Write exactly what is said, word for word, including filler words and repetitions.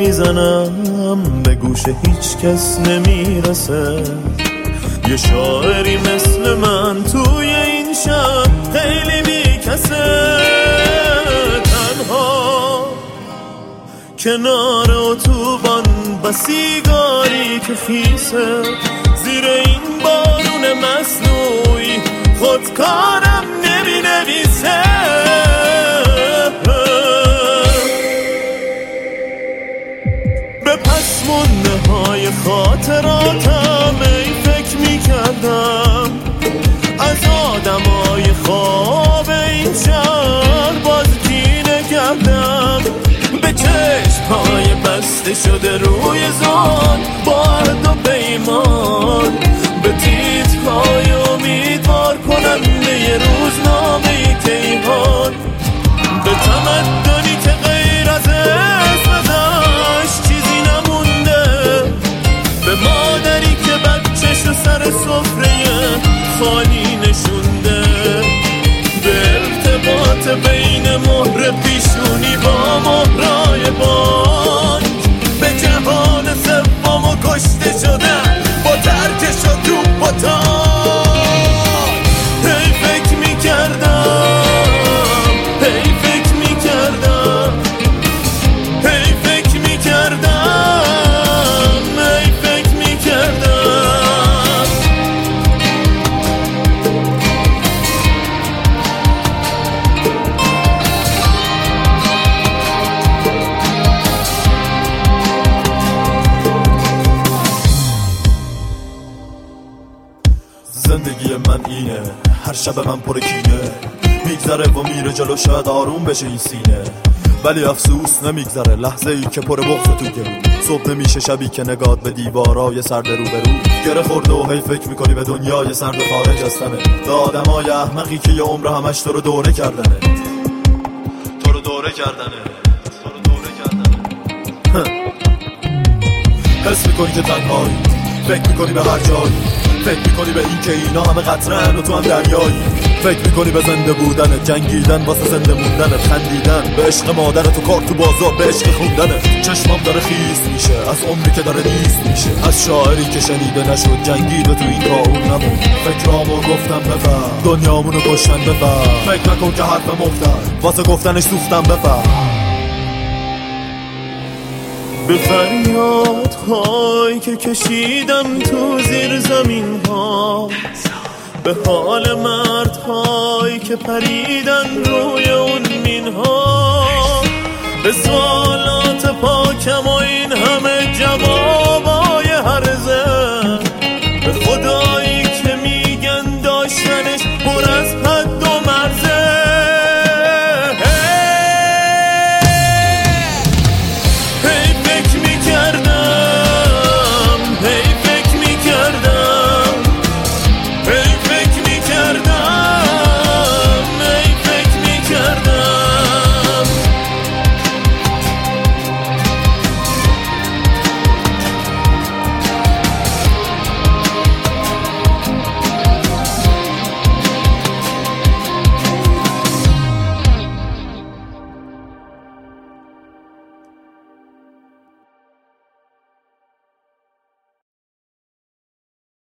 میزنم به گوش هیچ کس نمیرسه. یه شاعری مثل من توی این شب خیلی بیکسه، تنها کنار اتوبان با سیگاری که خیسه، زیر این بارون مصنوعی خودکارم نمی نویسه. به پس مونده های خاطراتم ای فکر می کردم از آدمای خواب این شهر باز کینه کردم. به چشم های بسته شده روی زان با عهد و پیمان، به تیترهای امیدوار کننده یه روزنامه کیهان، به تمدنی که غیر از اسم ازش چیزی نمونده، به مادری که بچه‌ش رو سر سفره خالی نشونده، به ارتباط بین مهر پیشونی با مهرای بانک، به جهان سوم و کشته شدن با ترکش و توپ و تان. هی فکر میکردم هی فکر میکردم هی فکر میکردم هی فکر میکردم. زندگی من اینه، هر شب من پر کینه، میگذره و میره جلو، شاید آروم بشه این سینه، ولی افسوس نمیگذره لحظه ای که پر بغض تو گرو. صبح نمیشه شبی که نگات به دیوارای سرد رو برو گره خورده و هی فکر میکنی به دنیای سرد خارج از تنه، به آدمای احمقی که یه عمر همش تو رو دوره کردنه تو رو دوره کردنه تو رو دوره کردنه. حس میکنی که تنهایی، فکر میکنی به هر جایی، فکر میکنی به این که اینا همه قطرن و تو هم دریایی، فکر میکنی به زنده بودن، جنگیدن واسه زنده موندن، خندیدن به عشق مادر تو، کار تو بازار به عشق خوندنه. چشمم داره خیس میشه از عمری که داره نیست میشه، از شاعری که شنیده نشد، جنگید و تو این کارون نمون. فکرامو گفتم بفهم، دنیامونو کشتن بفهم، فکر نکن که حرف مفتن واسه گفتنش سوختم بفهم. به فریادهایی که کشیدم تو زیر زمین ها، به حال مردهایی که پریدن روی اون مین ها، به سوالات